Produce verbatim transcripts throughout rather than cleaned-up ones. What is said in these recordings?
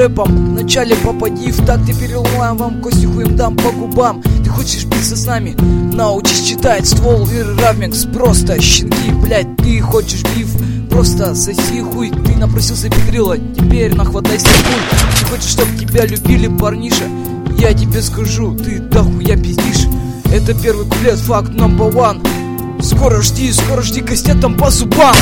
рэпом. Вначале попади в такт, я переломаю вам кости, хуем дам по губам. Ты хочешь биться с нами? Научись читать ствол и равмикс. Просто щенки, блять, ты хочешь биф? Просто соси хуй, ты напросился педрила, теперь нахватайся хуй. Ты хочешь, чтоб тебя любили, парниша? Я тебе скажу, ты дохуя пиздишь. Это первый куплет, факт номер один. Скоро жди, скоро жди кастетом по зубам.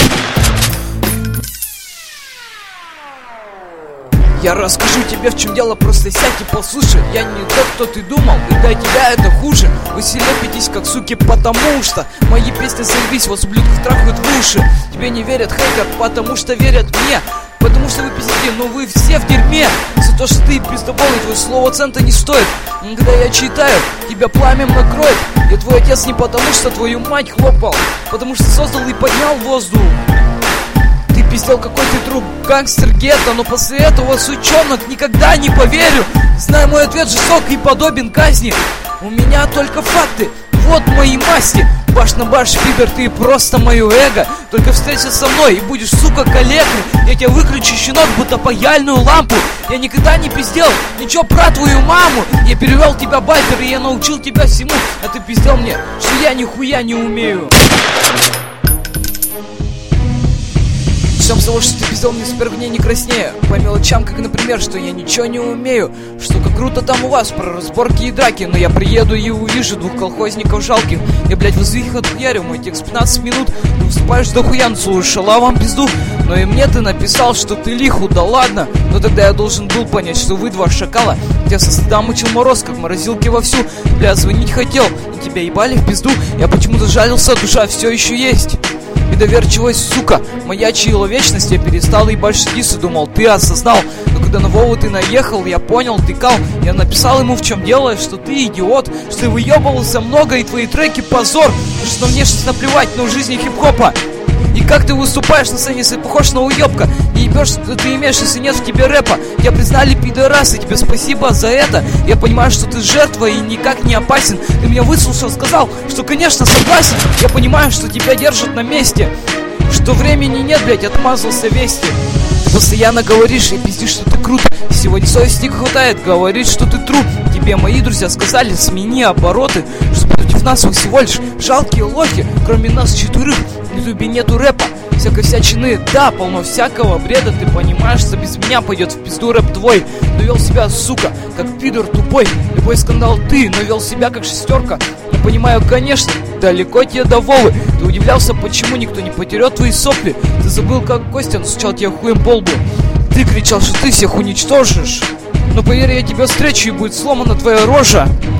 Я расскажу тебе, в чем дело, просто сядь и послушай. Я не тот, кто ты думал, и для тебя это хуже. Вы все лепитесь, как суки, потому что мои песни заебись, вас ублюдков трахают в уши. Тебе не верят хейтер, потому что верят мне. Потому что вы пиздите, но вы все в дерьме. За то, что ты пиздоболый, твое слово цента не стоит. Когда я читаю, тебя пламем накроет. Я твой отец не потому, что твою мать хлопал, потому что создал и поднял воздух. Ты пиздел, какой ты друг, гангстер гетто, но после этого, сучонок, никогда не поверю. Знаю, мой ответ жесток и подобен казни. У меня только факты, вот мои масти. Баш на баш, пидор, ты просто мое эго. Только встретишься со мной и будешь, сука, коллегой. Я тебя выключу, щенок, будто паяльную лампу. Я никогда не пиздел ничего про твою маму. Я перевел тебя, байпер, и я научил тебя всему. А ты пиздел мне, что я нихуя не умею. Всем того, что ты пиздел мне, супер мне не краснею. По мелочам, как, например, что я ничего не умею. Что как круто там у вас про разборки и драки. Но я приеду и увижу двух колхозников жалких. Я, блять, возле их отхуярю, мой текст пятнадцать минут. Ты выступаешь до хуя, слушала вам пизду. Но и мне ты написал, что ты лиху, да ладно. Но тогда я должен был понять, что вы два шакала. Тебя со стыда мучил мороз, как морозилки вовсю. Бля, звонить хотел, и тебя ебали в пизду. Я почему-то жалился, душа все еще есть. Недоверчивость, сука, моя человечность. Я перестал ебать штисы, думал, ты осознал. Но когда на Вову ты наехал, я понял, ты кал. Я написал ему, в чем дело, что ты идиот, что ты выебывался много и твои треки позор. Что на внешность наплевать, но в жизни хип-хопа. И как ты выступаешь на сцене, если похож на уебка? Не ебешь, что ты имеешь, если нет в тебе рэпа. Я признали пидорасы, тебе спасибо за это. Я понимаю, что ты жертва и никак не опасен. Ты меня выслушал, сказал, что конечно согласен. Я понимаю, что тебя держат на месте, что времени нет, блять, отмазался вести. Ты постоянно говоришь и пиздишь, что ты крут. Сегодня совести не хватает, говорит, что ты труп. Тебе мои друзья сказали, смени обороты, что против нас вы всего лишь жалкие лохи. Кроме нас четверых в ютубе нету рэпа, всякой всячины, да, полно всякого бреда. Ты понимаешь, что без меня пойдет в пизду рэп твой. Но вел себя, сука, как пидор тупой. Любой скандал ты, но вел себя как шестерка. Я понимаю, конечно, далеко тебе до Вовы. Ты удивлялся, почему никто не потерял твои сопли. Ты забыл, как Костя настучал тебе хуем по лбу. Ты кричал, что ты всех уничтожишь. Но поверь, я тебя встречу и будет сломана твоя рожа.